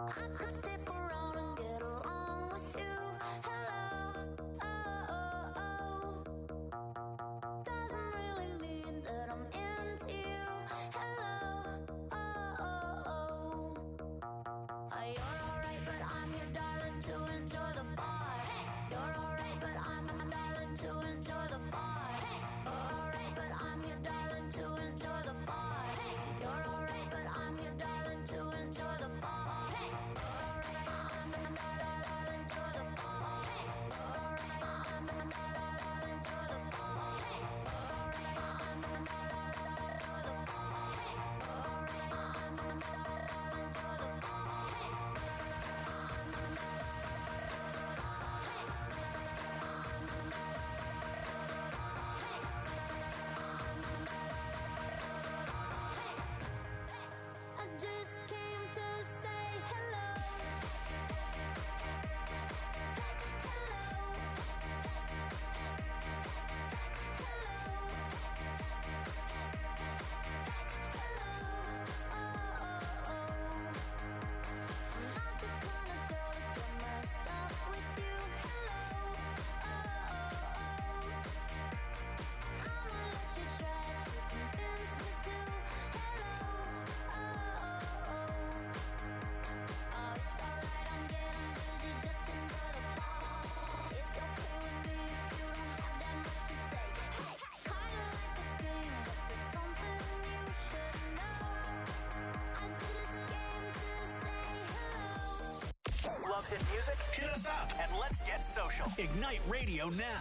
Hit music? Hit us up and let's get social. Ignite Radio now.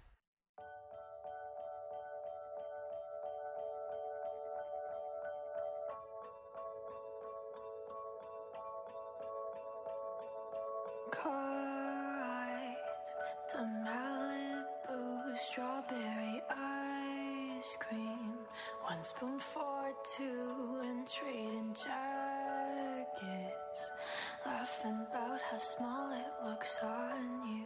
Car ride to Malibu, strawberry ice cream, 1 spoon for 2 and trading jackets, laughing about how small it looks on you.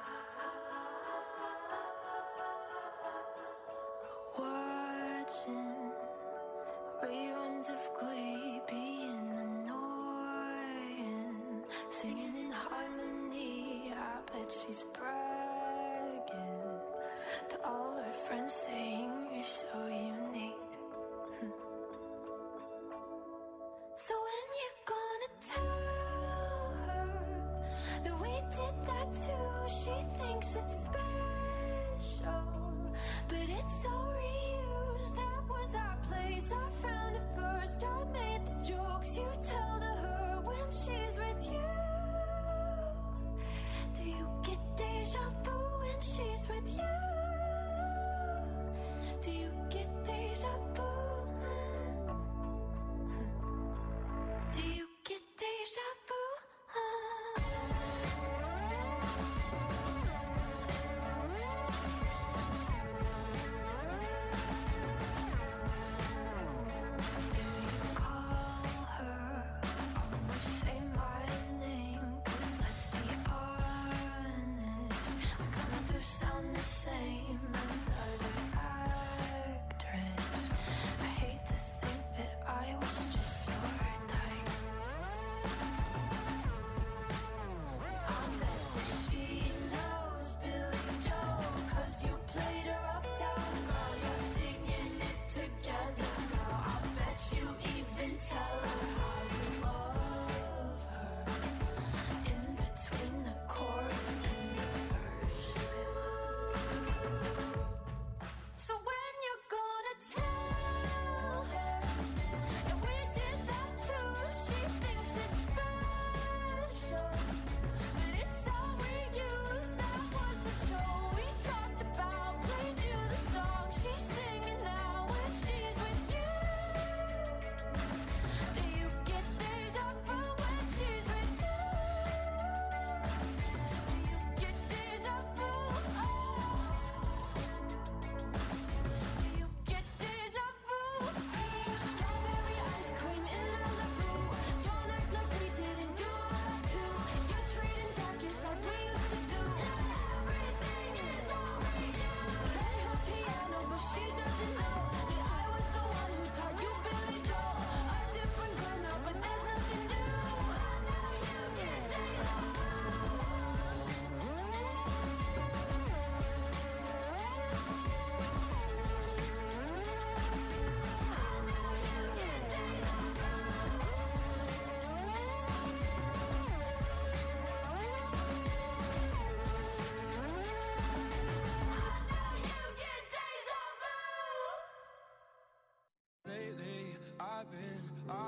Watching reruns of Glee, being annoying, singing in harmony. I bet she's bragging to all her friends, saying you're so unique. So when you gonna tell her that we did that too? She thinks it's special, but it's so reused. That was our place, I found it first. I made the jokes you tell to her when she's with you. Do you get deja vu when she's with you? Do you get deja vu? Do you get deja vu? Do you call her? Almost say my name, 'cause let's be honest, we kinda do sound the same.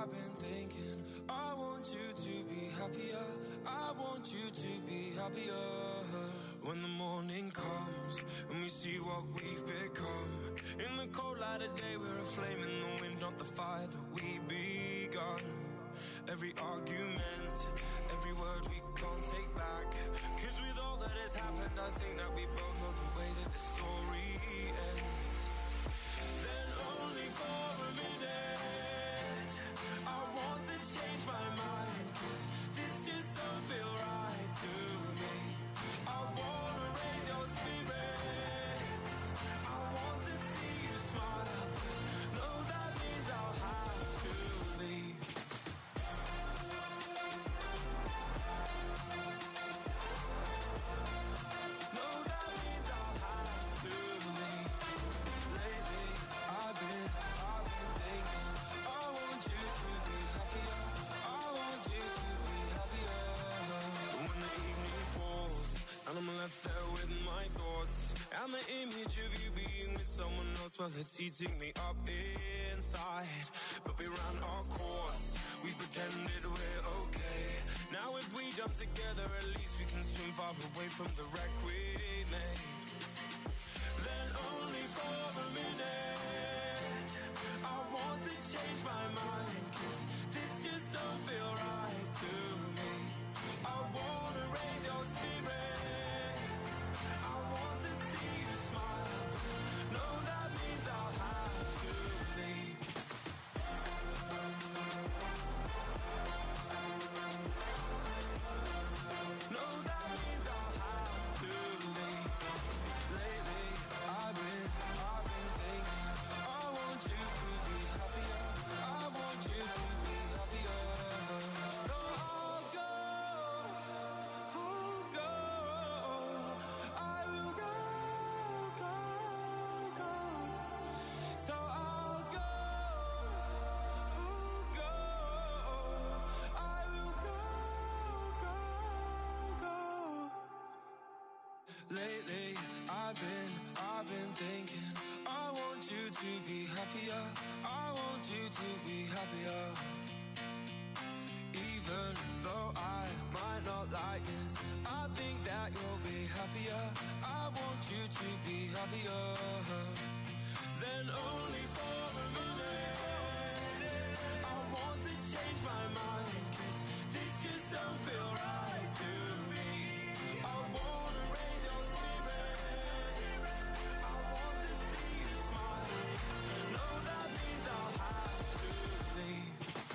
I've been thinking, I want you to be happier, I want you to be happier. When the morning comes, when we see what we've become, in the cold light of day we're a flame in the wind, not the fire that we begun. Every argument, every word we can't take back, 'cause with all that has happened I think that we both know the way that the story ends. Then only for a minute I want to change my mind, 'cause this just don't feel right to me. I wanna raise your spirits, I want to see you smile, no, that means I'll have to leave. No, that means I'll have to leave. Lately, I've been thinking, I want you to be happier, I want you to be happier. When the evening falls and I'm left there with my thoughts, and the image of you being with someone else, well, it's eating me up inside. But we ran our course, we pretended we're okay. Now if we jump together, at least we can swim far away from the wreck we made. Then only for a minute I want to change my mind, 'cause this just don't feel right to me. I wanna raise your spirits, I want to see you smile, no, that means I'll have to leave. No, that means I'll have to leave. Lately, I've been thinking, I want you to be happier, I want you to be happier. So I'll go, I will go. So I'll go, I will go. Lately, I've been thinking, I want you to be happier, I want you to be happier. Even though I might not like this, I think that you'll be happier, I want you to be happier. Then only for a minute I want to change my mind, 'cause this just don't feel right to me. I wanna raise your spirits, I want to see you smile, no, that means I'll have to leave.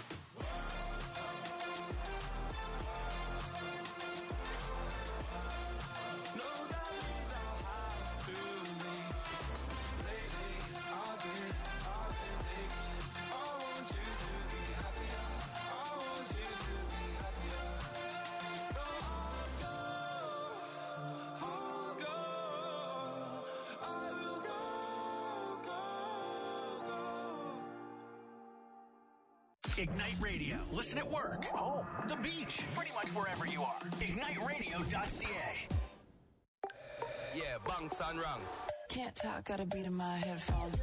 No, that means I'll have to leave. Lately, I've been thinking, I want you to be happier, I want you to be happier. So I'll go, I will go. Ignite Radio. Listen at work, home, the beach, pretty much wherever you are. IgniteRadio.ca. Yeah, bunks and ranks. Can't talk, got a beat in my headphones.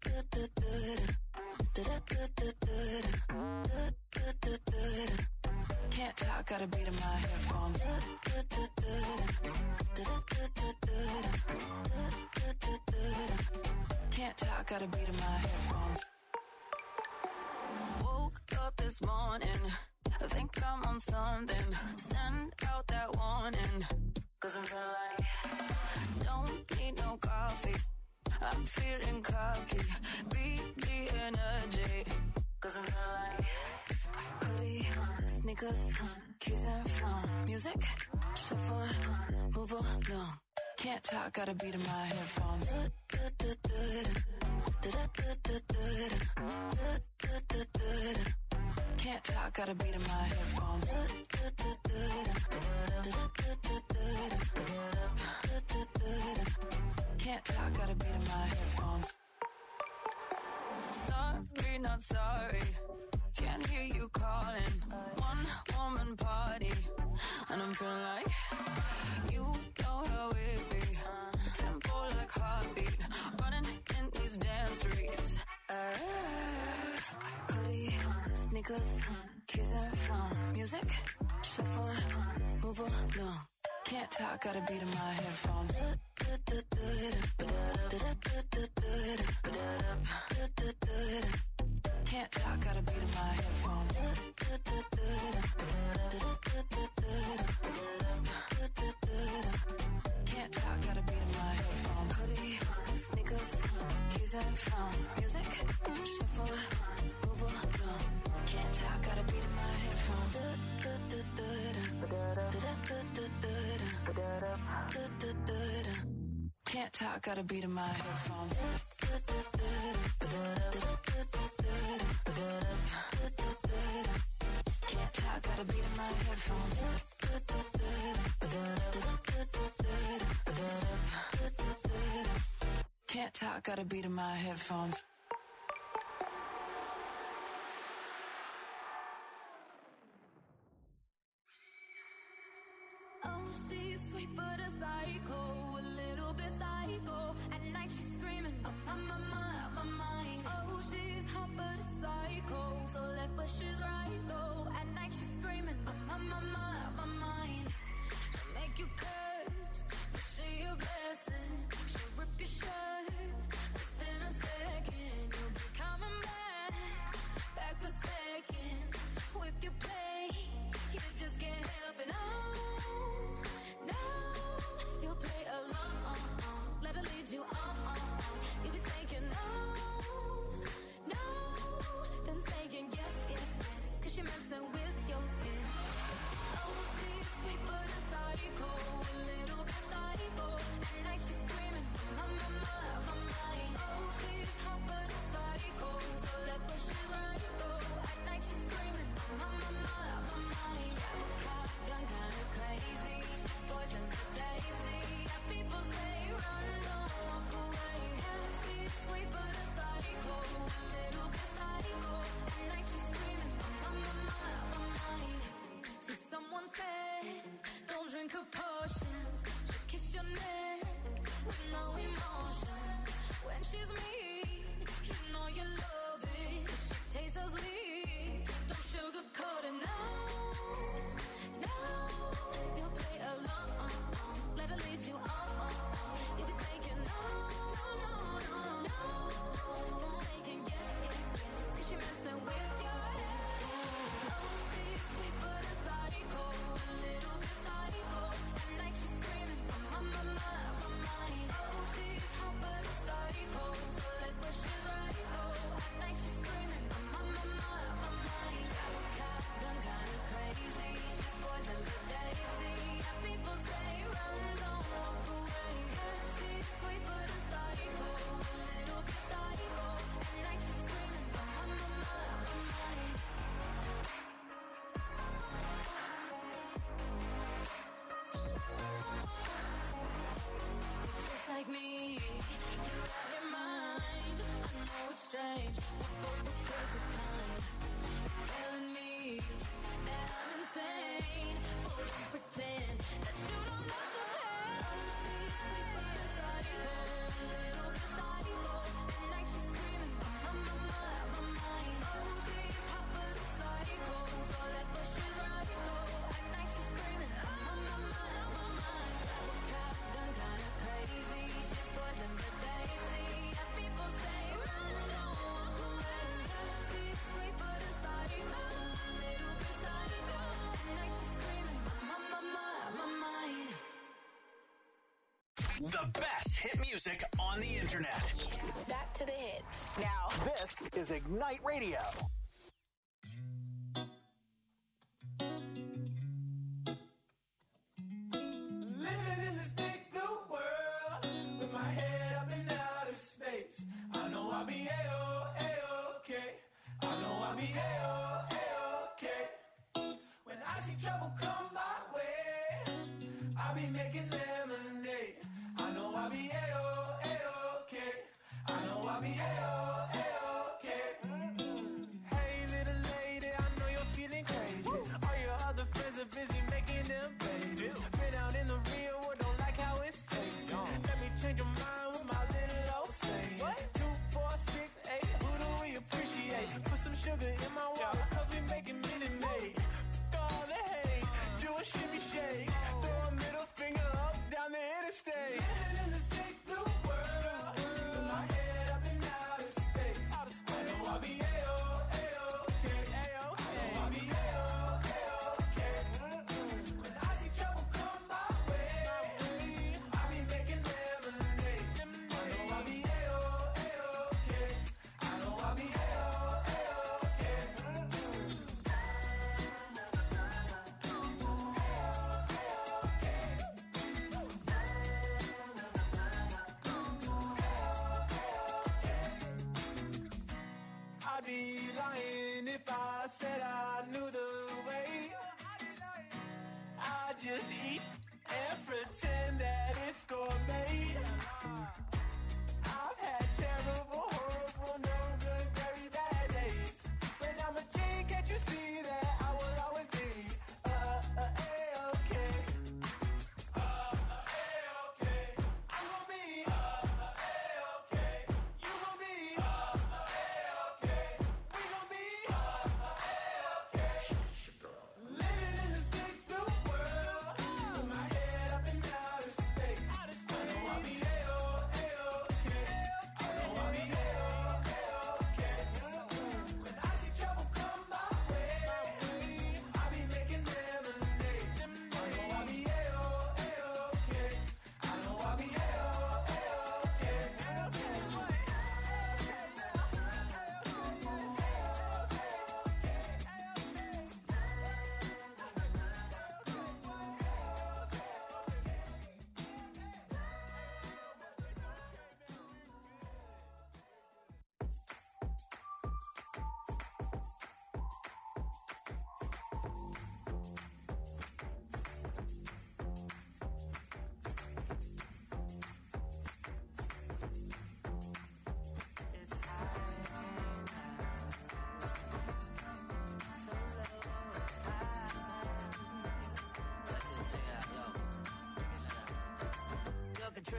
Can't talk, got a beat in my headphones. Can't talk, got a beat in my headphones. Woke up this morning, I think I'm on something. Send out that warning, 'cause I'm feeling like don't need no coffee, I'm feeling cocky. Beat the energy, 'cause I'm feeling like hoodie, sneakers, keys and phone. Music, shuffle, move along. Can't talk, got a beat in my headphones. Can't talk, got a beat in my headphones. Can't talk, got a beat in my headphones. Sorry, not sorry, can't hear you calling. One woman party, and I'm feeling like you know how it be. Tempo like heartbeat, running in these damn streets. Hoodie, sneakers, keys and phone. Music, shuffle, move along. Can't talk, gotta beat in my headphones. Can't talk, gotta beat in my headphones. Can't talk, gotta beat in my headphones. Hoodie, sneakers, keys and phone. Music, shuffle, move along. Can't talk, gotta beat in my headphones. Can't talk, gotta beat in my headphones. Can't talk, gotta beat in my headphones. Can't talk, gotta beat in my headphones. Oh, she's sweet but a psycho, a little bit psycho. At night she's screaming, I'm my mind. Oh, she's hot but a psycho, so left but she's right though. At night she's screaming, I'm my mind. She'll make you curse, but she a blessing. She'll rip your shirt within a second. You'll be coming back for seconds. With your play, you just can't help it. No, you'll play along. Let her lead you on. You'll be saying no, then saying yes, cause you're messing with your head. Oh, she's sweet but a psycho, a little bit psycho. At night she's screaming, my mind. Oh, she's hot but a psycho, so left but she's right though. At night she's screaming, my mind. Gun kinda crazy, she's poison but tasty. Yeah, people say run, don't walk away. Yeah, she's sweet but a psycho, a little bit psycho. At night she's screaming, my mind. So someone said, don't drink her potions. She'll kiss your neck with no emotion. When she's mean, you know you love it. She tastes so sweet, don't sugarcoat it, no. You'll play along, let her lead you on. You'll be saying no, then saying yes, cause you're messing with your head. Oh, she's sweet but a psycho, a little bit psycho. At night she's screaming, my mind. Oh, she's hot but a psycho, so left but she's right though. At night she's screaming, my mind. Gun kinda crazy, she's poison but tasty. Yeah, people say run, don't walk away. Yeah, she's sweet but a psycho, a little bit psycho. At night she's screaming, my mind. Just like me, you're out your mind. I know it's strange, we're both the crazy kind. You're telling me that I'm insane, but don't pretend that you don't love the pain. She's sweet but a psycho, a little bit psycho. At night she's screaming, my mind. Oh, she's hot but a psycho, so left but she's right though. At night she's screaming, my mind. Gun kinda crazy, she's poison but tasty. Yeah, people say run, don't walk away. Yeah, she's sweet but a psycho, a little bit psycho. At night she's screaming, my mind. The best hit music on the internet. Back to the hits. Now, this is Ignite Radio. Living in this big blue world with my head up in outer space. I know I'll be A-okay. I know I'll be A-okay. When I see trouble come my way, I'll be making lemonade. I know I'll be A-okay. I know I'll be A-okay. Hey little lady, I know you're feeling crazy. All your other friends are busy making them babies. Been out in the real world, don't like how it tastes. Let me change your mind with my little old saying. 2, 4, 6, 8, who do we appreciate? Put some sugar in my water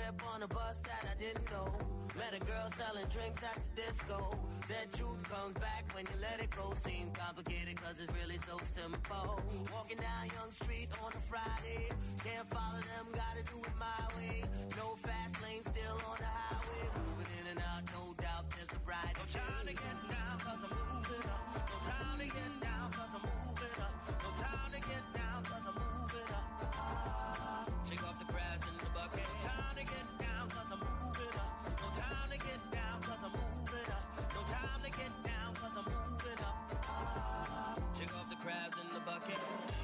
trip on a bus that I didn't know. Met a girl selling drinks at the disco. Said truth comes back when you let it go. Seems complicated cause it's really so simple. Walking down Young Street on a Friday. Can't follow them, gotta do it my way. No fast lane, still on the highway. Moving in and out, no doubt there's a bride. No time to get down cause I'm moving up. No time to get down cause I'm moving up. No time to get down cause I'm moving up. Shake off the crabs in the bucket. No time to get down cause I'm moving up. No time to get down cause I'm moving up. No time to get down cause I'm moving up. Shake off the crabs in the bucket.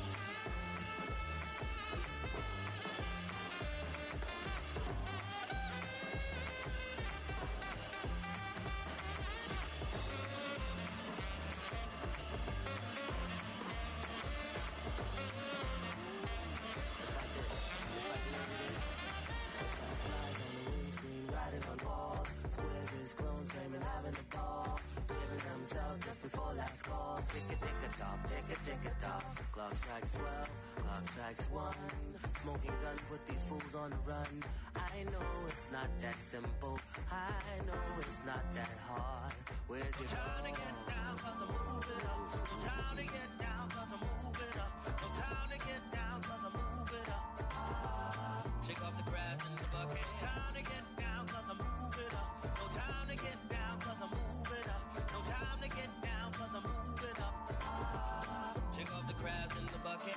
Riding on walls, squares, clones, claiming having a ball. Giving themselves just before last call. Tick-a-tick-a-tock, tick-a-tick-a-tock. Clock strikes 12, clock strikes 1. Smoking gun, put these fools on the run. I know it's not that simple. I know it's not that hard. Where's your time to get down cause I'm moving up. No time to get down cause I'm moving up. No time to get down cause I'm moving up. Shake off the crabs in the bucket. No time to get down cause I'm moving up. No time to get down cause I'm moving up. No time to get down cause I'm moving up. Shake off the crabs in the bucket.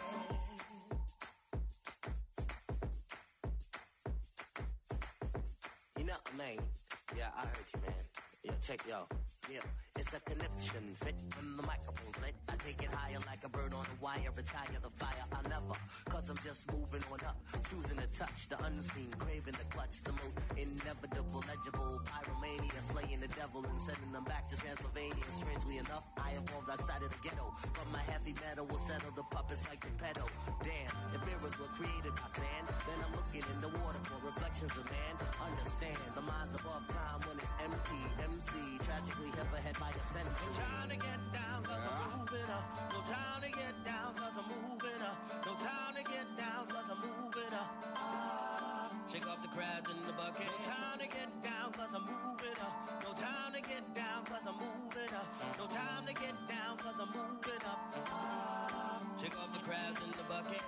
You know, man. Yeah, I heard you, man. Yeah, check yo. Yeah, it's a connection fit when the microphone's lit. I take it higher like a bird on a wire. Retire the fire, I'll never. Cause I'm just moving on up. Choosing to touch the unseen, craving the clutch. The most inevitable, legible. Pyromania, slaying the devil and sending them back to Transylvania. Strangely enough, I evolved outside of the ghetto. But my heavy metal will settle the puppets like the pedo. Damn, if mirrors were created by sand, then I'm looking in the water for reflections of man. Understand, the mind's above time when it's empty. MC, tragically hip ahead by a century. No time to get down cause I'm moving up. No time to get down cause I'm moving up. No time to get down cause I'm moving up. Shake off the crabs in the bucket. No time to get down cause I'm moving up. No time to get down cause I'm moving up. No time to get down cause I'm moving up. Shake off the crabs in the bucket.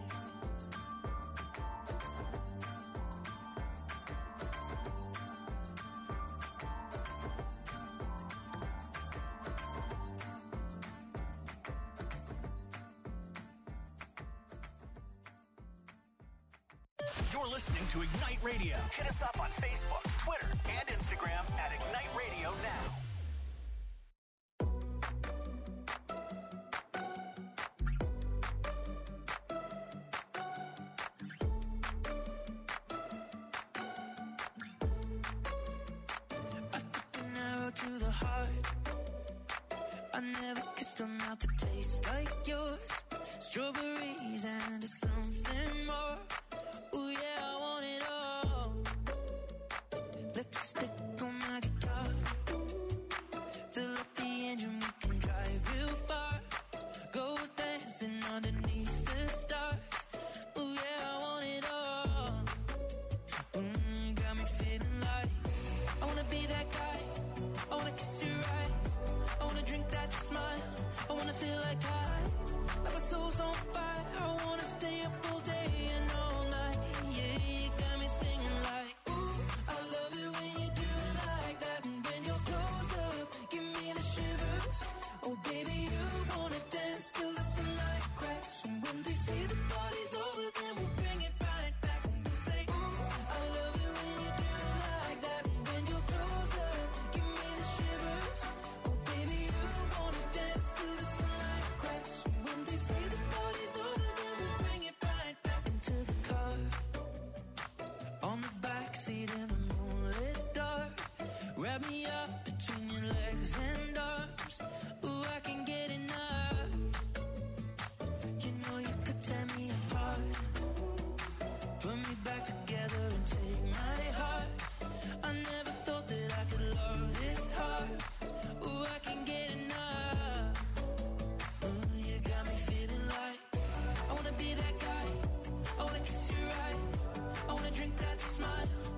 You're listening to Ignite Radio. Hit us up on Facebook, Twitter, and Instagram at Ignite Radio Now. I took an arrow to the heart. I never kissed a mouth that tastes like yours. Strawberries and something more. Ooh yeah, I want it all. Lipstick on my guitar. Fill up the engine, we can drive real far. Go dancing underneath the stars. Ooh yeah, I want it all. Got me feeling like I wanna be that guy. I wanna kiss your eyes. I wanna drink that smile. I wanna feel like my soul's on fire. I wanna stay up all day and all night. Yeah, you got me singing like, ooh, I love it when you do it like that. And when you're close up, give me the shivers. Oh baby, you wanna dance till the sunlight cracks. And when they say the party's over, then we'll bring it right back. And we'll say, ooh, I love it when you do it like that. And when you're close up, give me the shivers. Oh baby, you wanna dance till the sunlight cracks. When they say the party's over, then we'll bring it right back into the car. On the backseat in the moonlit dark. Wrap me up between your legs and arms. Ooh, I can get enough. You know you could tear me apart. Put me back together and take my heart. I never thought that I could love this hard. Ooh, I can get enough. You got me feeling like I wanna be that guy. I wanna kiss your eyes. I wanna drink that smile.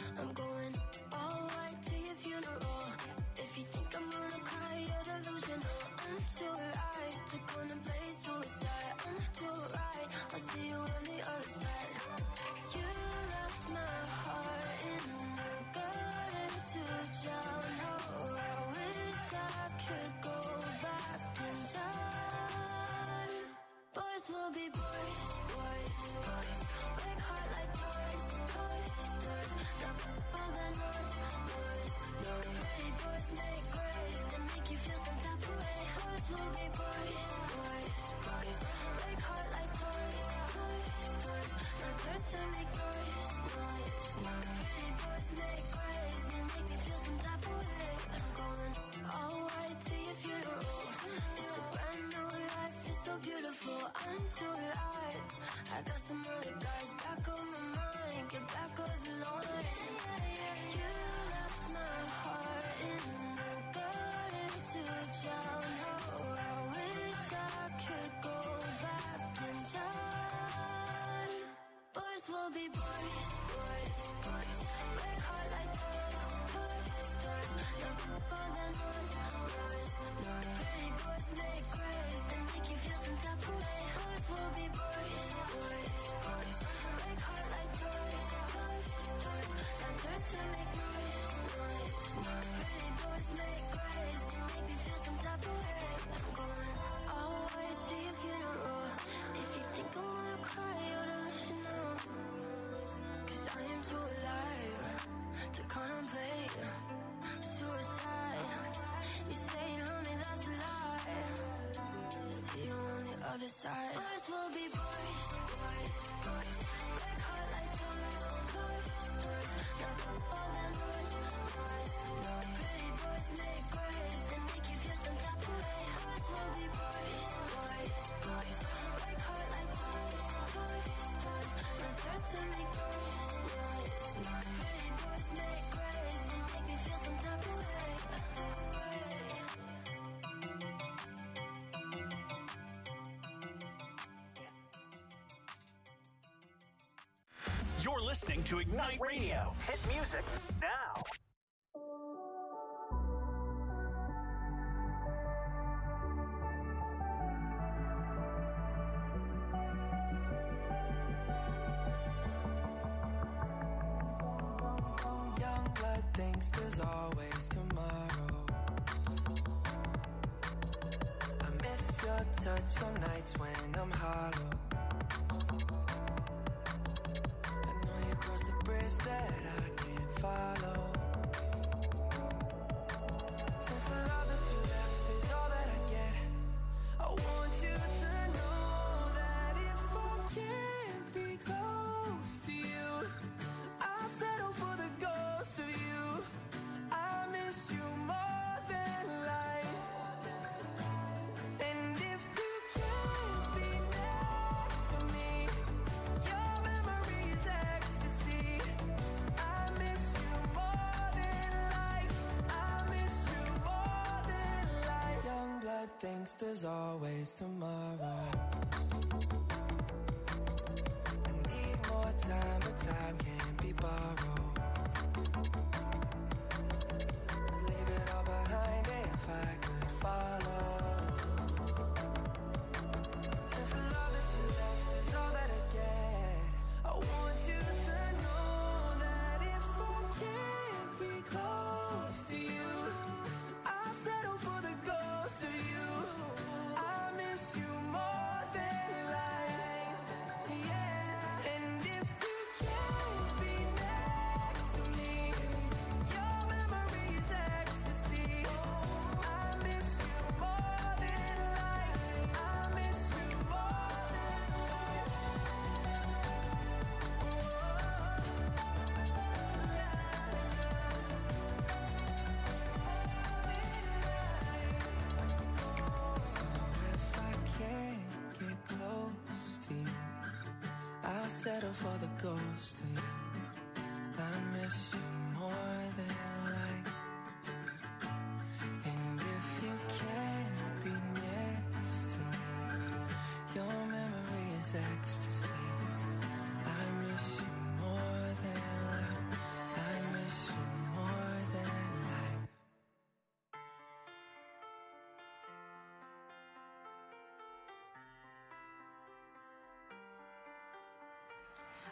I'm going all white to your funeral. If you think I'm gonna cry, you're delusional. I'm too alive to contemplate suicide. I'm too right, I'll see you on the other side. You left my heart in the garden to drown. Oh, I wish I could go back in time. Boys will be boys, boys, boys. Break heart like toys, toys, toys. Now all the noise, noise, noise. Pretty boys make grace and make you feel some type of way. Boys will be boys, boys, boys. Break heart like toys, toys, toys. Now turn to make noise, noise, noise. Pretty boys make grace and make me feel some type of way. I'm going all white to your funeral. It's a brand new life, it's so beautiful. I'm too alive. I got some other guys back on my mind. Get back on the line. You left my heart in the garden to drown. Oh, I wish I could go back in time. Boys will be boys, boys, boys. Break heart like toys, toys, toys. Now all the noise, noise, noise. Pretty boys make grace and make you feel some type of way. Boys will be boys, boys, boys. Break heart like toys, toys, toys. Now turn to make noise, noise, noise. Pretty boys make grace and make me feel some type of way. I'm going all white to your funeral. If you think I'm gonna cry, you ought to listen up. 'Cause I am too alive to contemplate suicide. You say you love me, that's a lie. See you on the other side. Boys will be boys, boys, boys. Break heart like toys, toys, toys. Now all that noise, noise, noise. Pretty boys make grace and make you feel some type of way. Boys will be boys, boys, boys. Break heart like toys, toys, toys. Now turn to make noise, noise, noise. Pretty boys make grace and make me feel some type of way. You're listening to Ignite Radio. Hit music now. Young blood thinks there's always tomorrow. I miss your touch on nights when I'm hollow. I know you crossed the bridge that I can't follow. Since the love that you left is all that I get, I want you to know that if I can't be close to you, I'll settle for the ghost of you. I miss you more than life. And if you can't be next to me, your memory is ecstasy. I miss you more than life. I miss you more than life. Young blood thinks there's always tomorrow. I need more time, but time can't be borrowed. I'd leave it all behind if I could follow. Since the love that you left is all that I get, I want you to know that if I can't be close to you, I'll settle for the ghost of you. I miss you more than life. Yeah. And if you can't be next to me, your memory is ecstasy. I miss you more than life. I miss you more than life. So if I can't get close to you, I'll settle for the ghost of you. I miss you more than life. And if you can't be next to me, your memory is ecstasy. I miss you more than life. I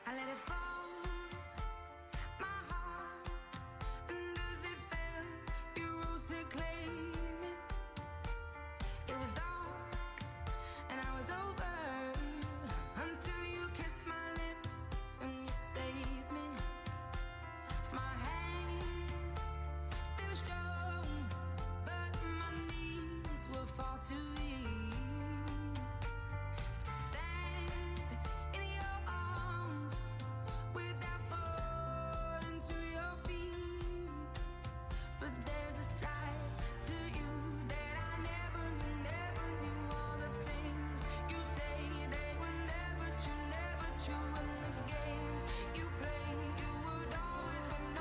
I let it fall, my heart, and as it fell, you rose to claim it. It was dark, and I was over, until you kissed my lips and you saved me. My hands, they were strong, but my knees were far too weak to stand in your arms without falling to your feet. But there's a side to you that I never knew all the things you say, they were never true, and the games you play, you would always win,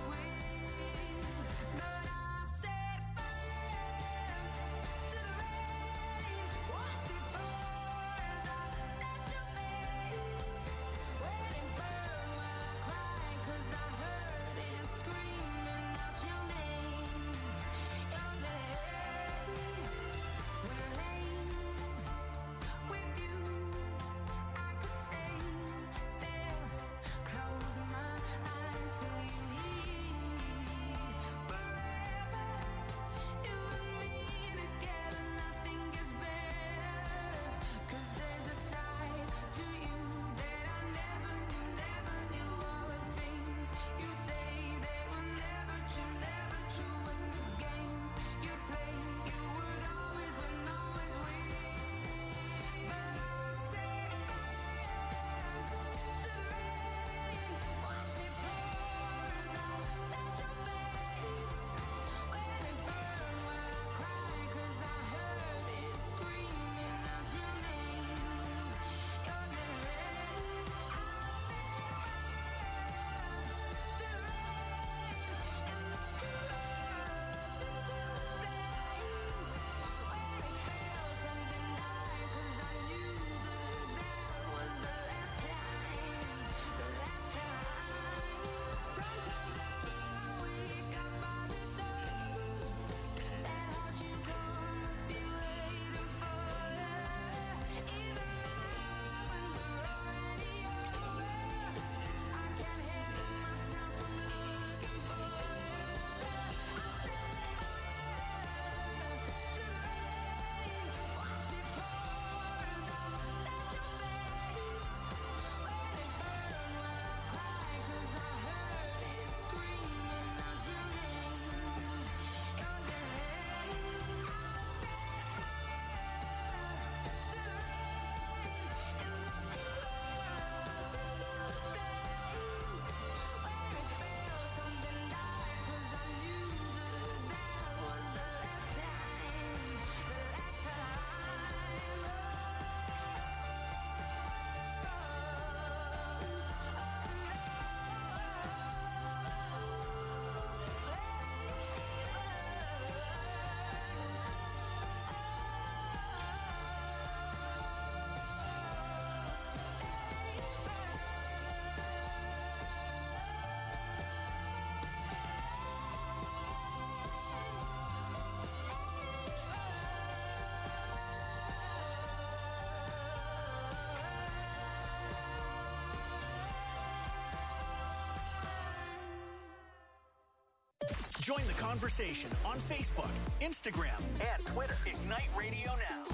but I set fire to the rain, watched it pour as I touched your face, when it burned while I cried, 'cause I heard it screaming out your name, your name. When I lay with you, I could stay there, close my eyes, feel you here forever. You and me together, nothing gets better. 'Cause there's a side to you that I never knew all the things you'd say, they were never true, and the games you play, you would always win, but I set fire to the rain, watched it pour as I touched your face, when it burned while I cried, 'cause I heard it screaming out your name, your name. I set fire to the rain, and locked your rose into flames, when it fell, something died, 'cause I knew that was the last time, the last time. Sometimes I wake up by the door, that heart you gone must be waiting for you, even now when we're already over, I can't help myself from looking for you. I set fire to the rain, watched it pour as I touched your face, when it burned while I cried, 'cause I heard it screaming out your name, your name. I set fire to the rain, and locked your rose into flames, when it fell, something died, 'cause I knew that was the last time, the last time. Join the conversation on Facebook, Instagram, and Twitter. Ignite Radio Now.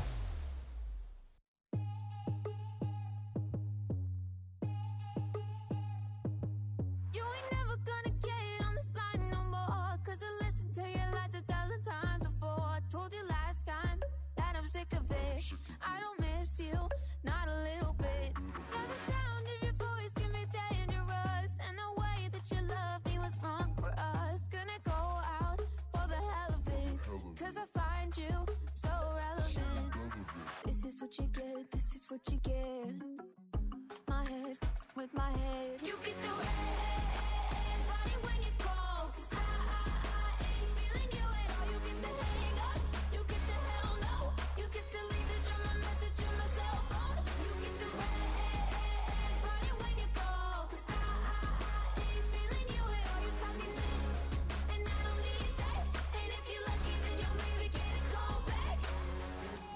You ain't never gonna get on this line no more, 'cause I listened to your lies 1,000 times before. I told you last time that I'm sick of it. I don't miss you, not a little bit. Yeah, the sound of your voice can be dangerous, and the way that you love me was wrong for us. Gonna go out for the hell of it, 'cause I find you so relevant. This is what you get, this is what you get. My head with my head. You get the red body when you call, 'cause I ain't feeling you at all. You get the hang up, you get the hell no. You get to leave the drama message on my cell phone. You get the red body when you call, 'cause I ain't feeling you at all. You talking this, and I don't need that. And if you're lucky, then you'll maybe get a call back.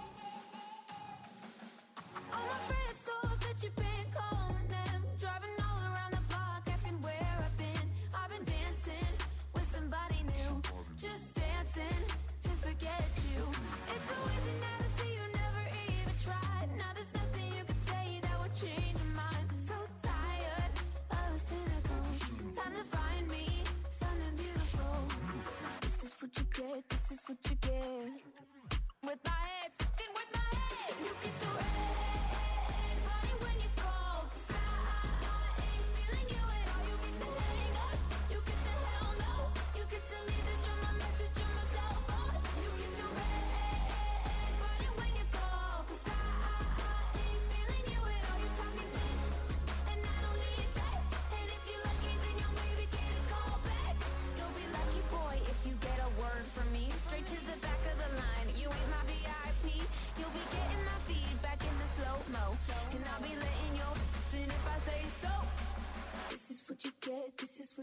All my friends thought that you've been calling them, driving all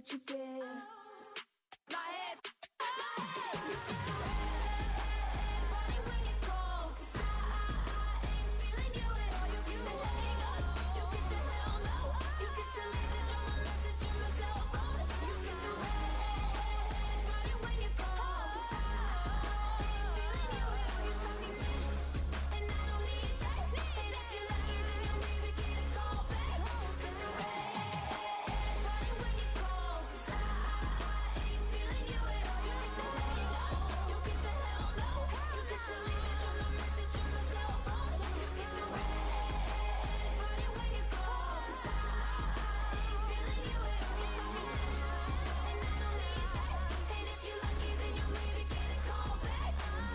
what you get. My head, you get the red body when you call. 'Cause I ain't feeling you at all. You get the hang up, you get the hell no. You get to leave the drama message in my cell phone. You get the red body when you call. 'Cause I ain't feeling you at all. You talking this, and I don't need that. And if you're lucky, then you'll maybe get a call back. You get the red body when you call. 'Cause I ain't feeling you at all. You get the hang up, you get the hell no. You get to leave the drama message in my cell phone. You get the red body when you call. 'Cause I ain't feeling you at all. You talking this, and I don't need that. And if you're lucky, then you'll maybe get a call back.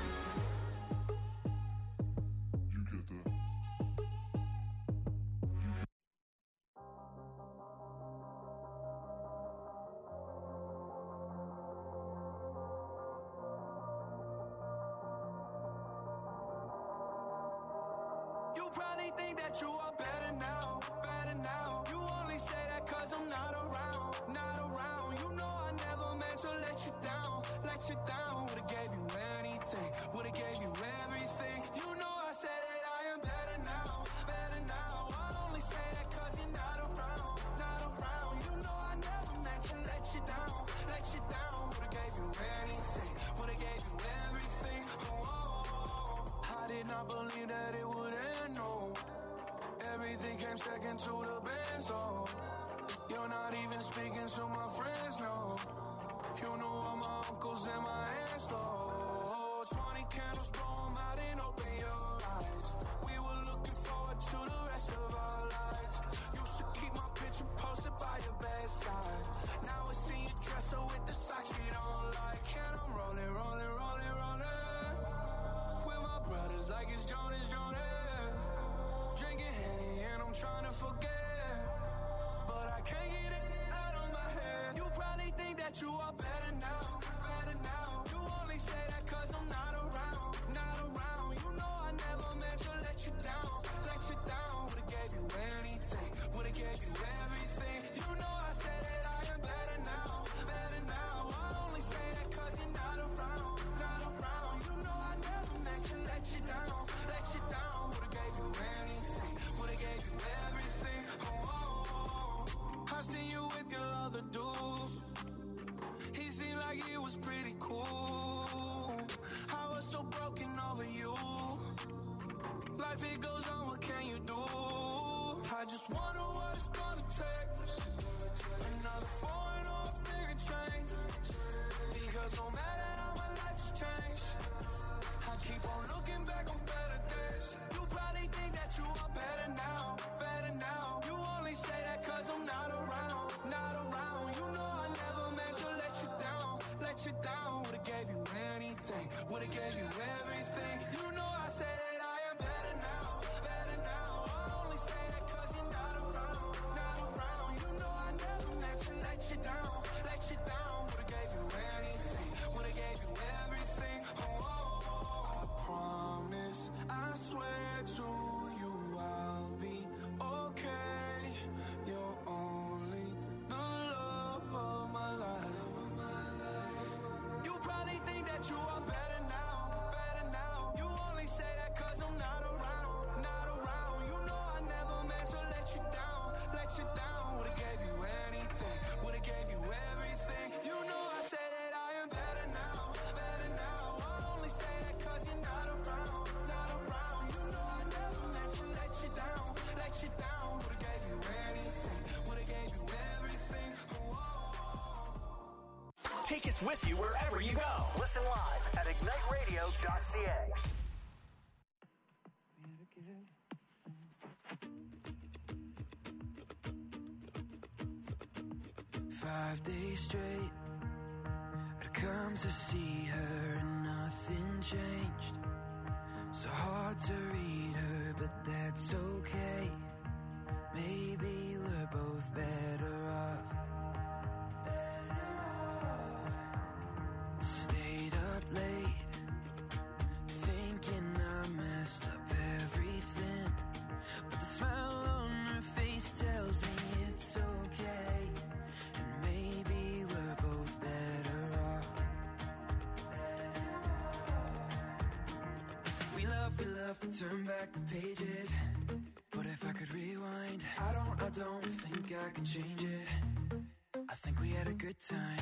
You probably think that you are better now, better now. You only say that 'cause I'm not around, not around. You know I never meant to let you down, let you down. Would've gave you anything, would've gave you everything. You know I said that I am better now, better now. I only say that 'cause you're not around, not around. You know I never meant to let you down, let you down. Would've gave you anything, would've gave you everything. Oh, I did not believe that it would end, no. Everything came second to the band, so you're not even speaking to my friends, no. You know all my uncles and my aunts, though. 20 candles, blow 'em out and open your eyes. We were looking forward to the rest of our lives. Used to keep my picture posted by your bedside. Now it's in your dresser with the socks you don't like. And I'm rolling, rolling, rolling, rolling with my brothers like it's Jonas, Jonas. Drinking Henny and I'm trying to forget, but I can't get it out of my head. You probably think that you are better now, better now. You only say that 'cause I'm not around, not around. You know I never meant to let you down, let you down. Would've gave you anything, would've gave you everything. You know I said that I am better now, better now. I only say that 'cause you're not around, not around. You know I never meant to let you down, let you down. Would've gave you anything, would've gave you everything. Oh, I seen you with your other dude. He seemed like he was pretty cool. I was so broken over you. Life it goes on, what can you do? I just wonder what it's gonna take. Another foreign or a bigger change. Because no matter how my life's changed, I keep on looking back on better days. You probably think that you are better now, better now. You only say that 'cause I'm not around, not around. You know I never meant to let you down, let you down. Would've gave you anything, would've gave you everything. You know I said that I am better now, better now. I only say that 'cause you're not around, not around. You know I never meant to let you down, let you down. Would've gave you anything, would've gave you everything. Oh, I promise, I swear to you I'll be okay. You're only the love of my life. You probably think that you are better now, better now. You only say that 'cause I'm not around, not around. You know I never meant to let you down, let you down. Would've gave you anything, would've gave you everything. You know I say that I am better now, better now. I only say that 'cause you're not around, not around. You know I never meant to let you down, let you down. Would've gave you anything, would've gave you everything. Take us with you wherever you go. Listen live at igniteradio.ca. 5 days straight, I'd come to see her and nothing changed. So hard to read her, but that's okay. Maybe we're both better off. Stayed up late, thinking I messed up everything. But the smile on her face tells me it's okay. And maybe love to turn back the pages, but if I could rewind, I don't think I could change it. I think we had a good time.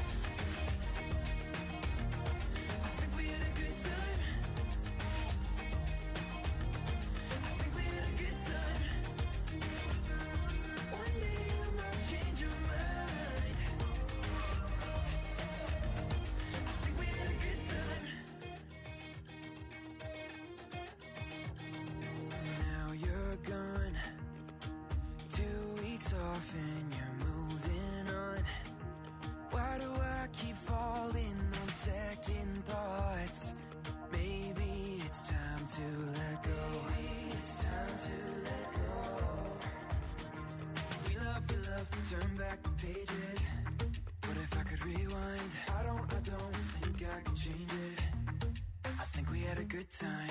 I think we had a good time. I think we had a good time. One day you might change your mind. I think we had a good time. Now you're gone, 2 weeks off and you're moving on. Why do I keep falling on second thoughts? Maybe it's time to let go. Maybe it's time to let go. We love to turn back the pages, but if I could rewind, I don't think I could change it. I think we had a good time.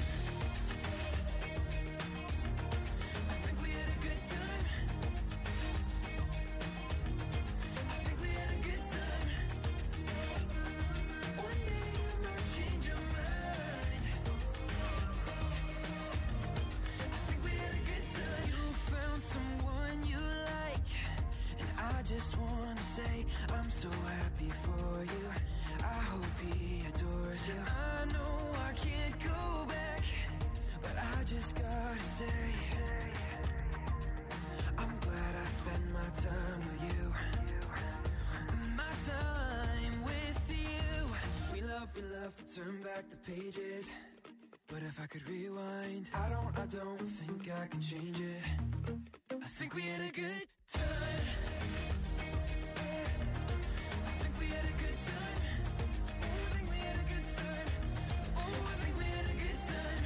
I think we had a good time. I think we had a good time. One day you might change your mind. I think we had a good time. You found someone you like, and I just wanna say I'm so happy for you. I hope he adores you. I know I can't go back, but I just gotta say I'm glad I spent my time with you. My time with you. We love to turn back the pages, but if I could rewind, I don't think I can change it. I think we had a good time. I think we had a good time. Oh, I think we had a good time. Oh, I think we had a good time.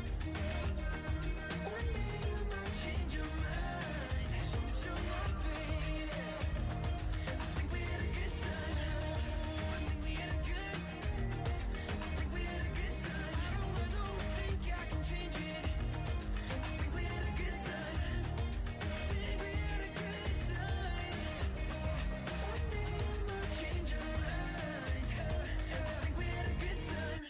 One day you might change your mind. Change your mind, baby. I think we had a good time. Oh, I think we had a good time. I think we had a good time. I don't think I can change it. I think we had a good time. I think we had a good time. One day you might change your mind. I think we had a good time.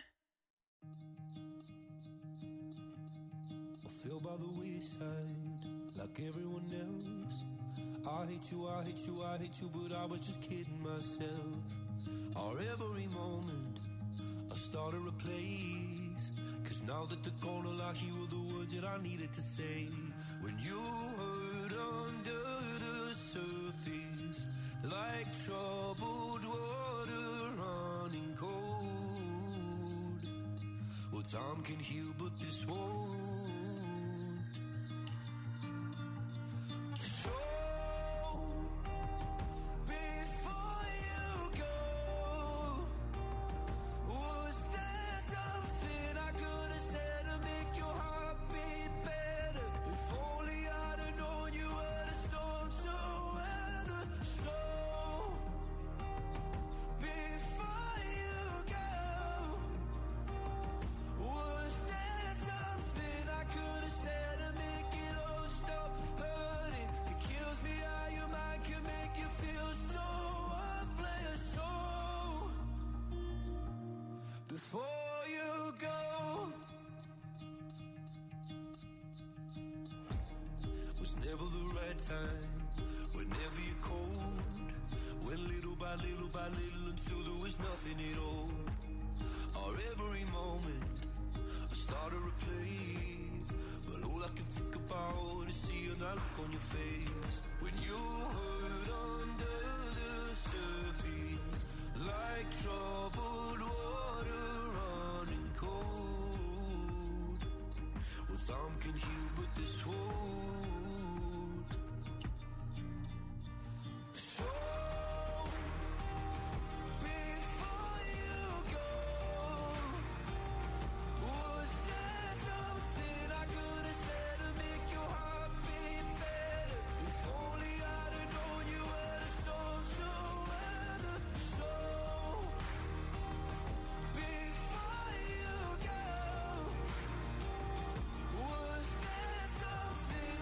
I fell by the wayside like everyone else. I hate you, I hate you, I hate you, but I was just kidding myself. Our every moment I started a place, 'cause now that they're gone, all I hear were the words that I needed to say. When you hurt under the surface, like troubled water running cold. Well, time can heal, but this won't. So, before you go, was there something I could have said to make your heart beat better? If only I'd have known you were the storm to weather. So, before you go, was there something I could have said to make it all stop hurting? It kills me how your mind can make you feel so worthless. So, before you go, was never the right time, whenever you're cold. Went little by little until there was nothing at all. Our every moment I started to play, but all I can think about is seeing that look on your face. When you hurt under the surface, like troubled water running cold. Well, some can heal, but this won't. So, before you go, was there something I could have said to make your heart beat better? If only I'd have known you were the storm to weather. So, before you go, was there something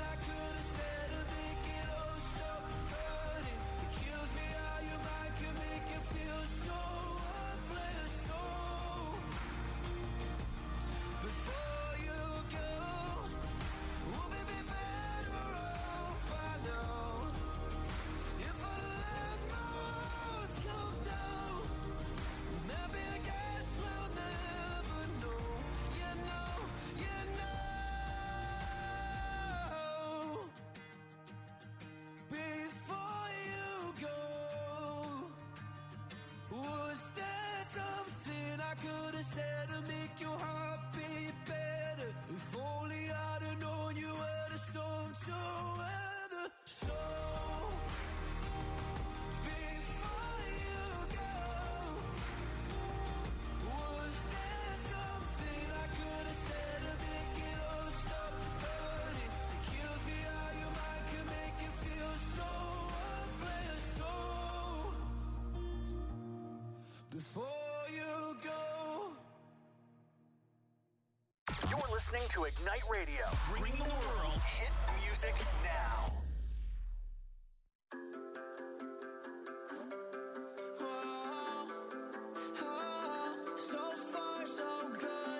listening to Ignite Radio, bringing the world hit music now. So far, so good.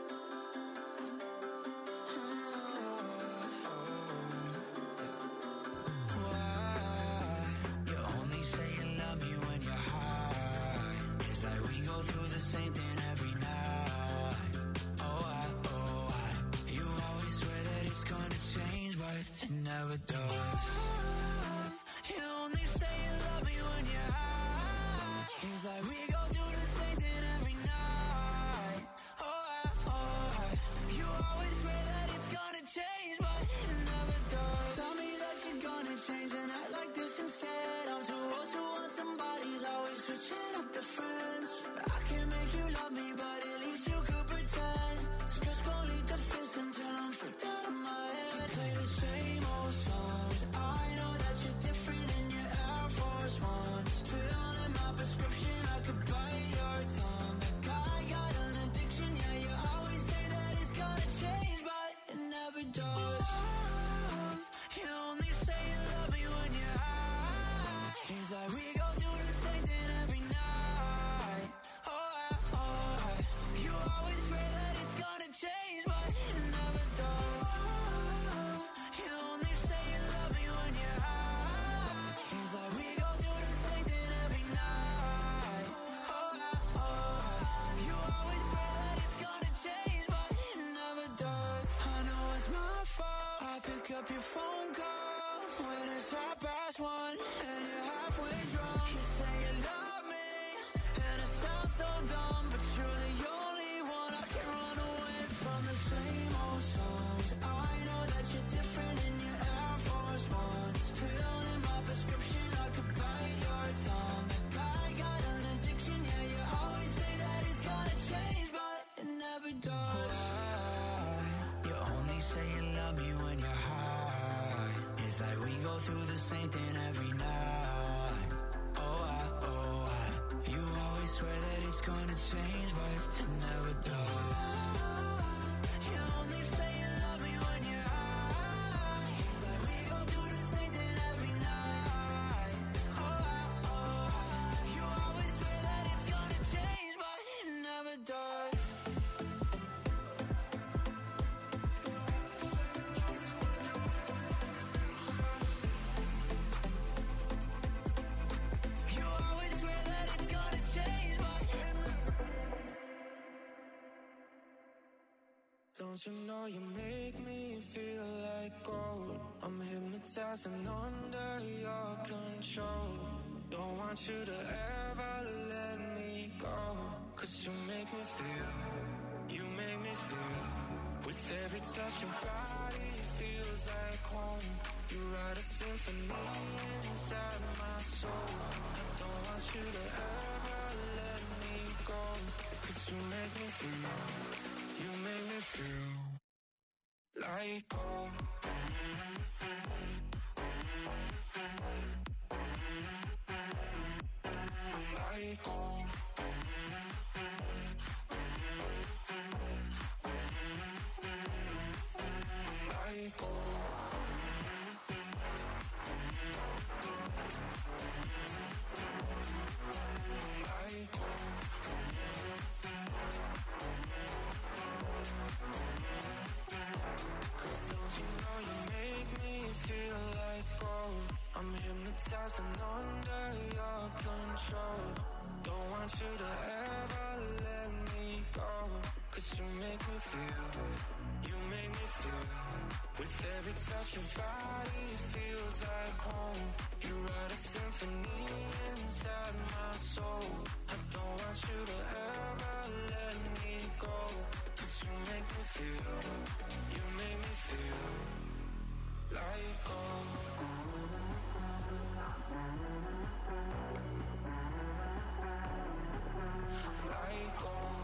Why? You only say you love me when you're high. It's like we go through the same thing every night. You always swear that it's gonna change, but it never does. You only say you love me when you're high. It's like we go through the same thing every night. You always swear that it's gonna change, but it never does. Tell me that you're gonna change and act like this instead. I'm too old to want somebody's always switching up the friends. I can't make you love me, but at least you could pretend. So just go lead the fence until I'm freaked out of my head. Play the same old songs. I know that you're different in your Air Force Ones. Filling my prescription, I could bite your tongue. That guy got an addiction, yeah, you always say that it's gonna change, but it never does. You only say you love me when you're high. It's like we go through the same thing every night. You always swear that it's gonna change, but it never does. You only say you love me when you're high. It's like we go through the same thing every night. You always swear that it's gonna change, but it never does. I know it's my fault. I pick up your phone calls when it's 1:30 and you're halfway drunk. You say you love me, and it sounds so dumb, but you're the only one I can run away from. The same old songs. I know that you're different in your Air Force Ones. Filling my prescription, I could bite your tongue. That guy got an addiction, yeah, you always say that it's gonna change, but it never does. You only say you love me when you're high. It's like we go through the same thing every night. You always swear that it's gonna change, but it never does. You only say you love me when you're high. It's like we go through the same thing every night. You always swear that it's gonna change, but it never does. You always swear that it's gonna change, but don't you know you make me feel like gold? I'm hypnotized and under your control. Don't want you to ever let me go. 'Cause you make me feel, you make me feel. With every touch your body feels like home. You write a symphony inside my soul. I don't want you to ever let me go. 'Cause you make me feel, you make me feel like home. Like home. Like home. Like home. Cause don't you know you make me feel like gold? I'm hypnotized and under your control. Don't want you to ever let me go. 'Cause you make me feel, you make me feel. With every touch your body feels like home. You write a symphony inside my soul. I don't want you to ever let me go. 'Cause you make me feel, you make me feel like home. Like home.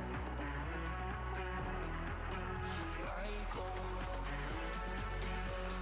Like home.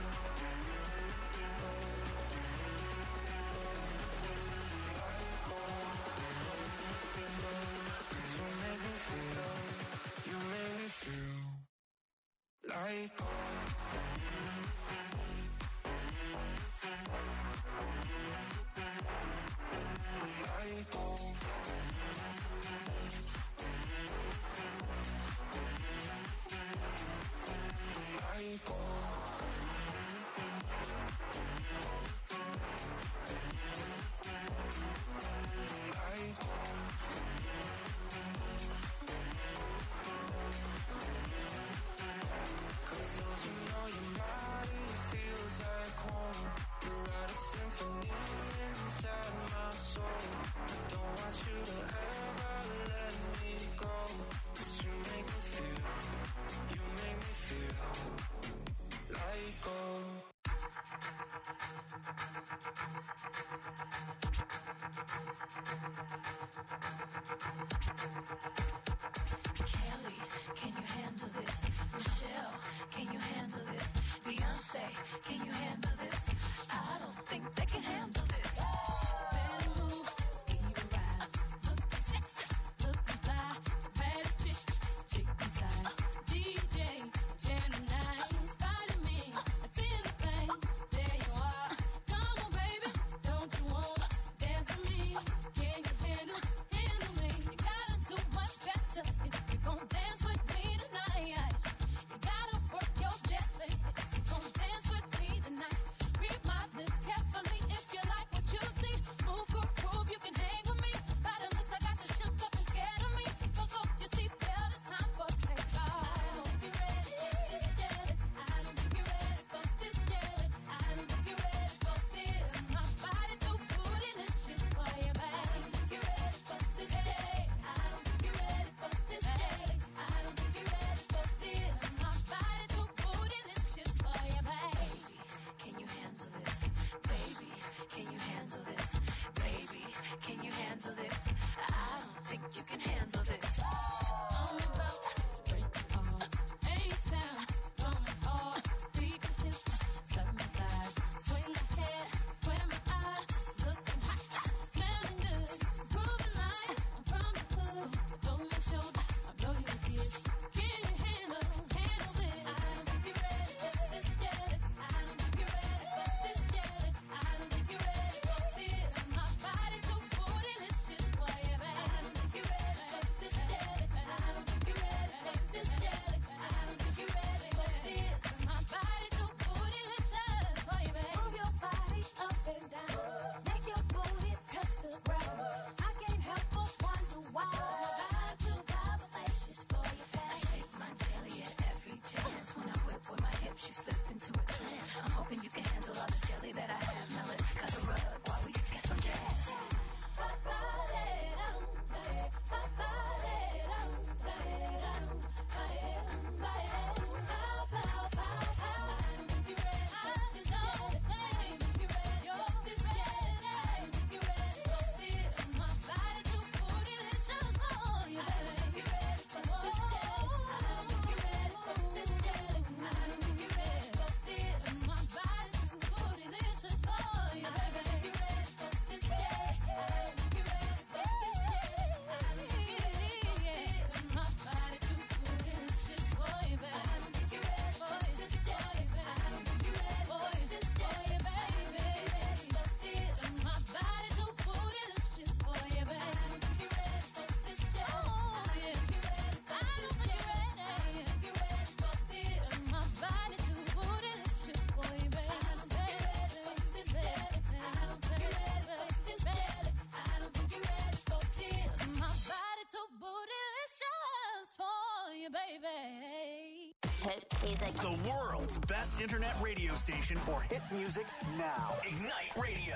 hit music. The world's best internet radio station for hit music now. Ignite Radio.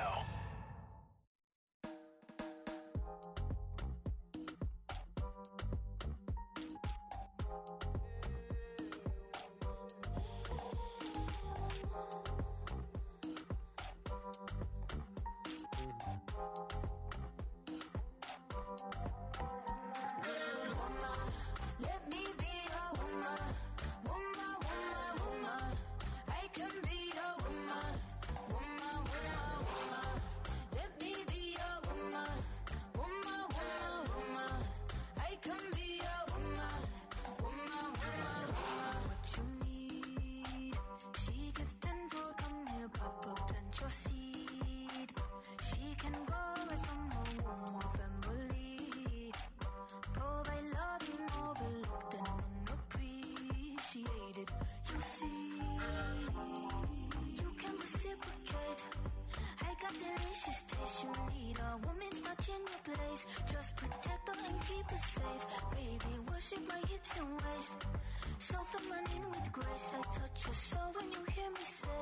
Let me be a woman, woman, woman, woman. I can be a woman, woman, woman, woman. Let me be a woman, woman, woman, woman. I can be a woman, woman, woman, woman. What you need, she gives 10 for come here, Papa, plant your seed. She can grow right from her womb of family. Provide love you overlooked and unappreciated. You see, you can reciprocate. I got delicious taste. You need a woman's touch in your place. Just protect her and keep her safe. Baby, worship my hips and waist. So feminine with grace. I touch your soul when you hear me say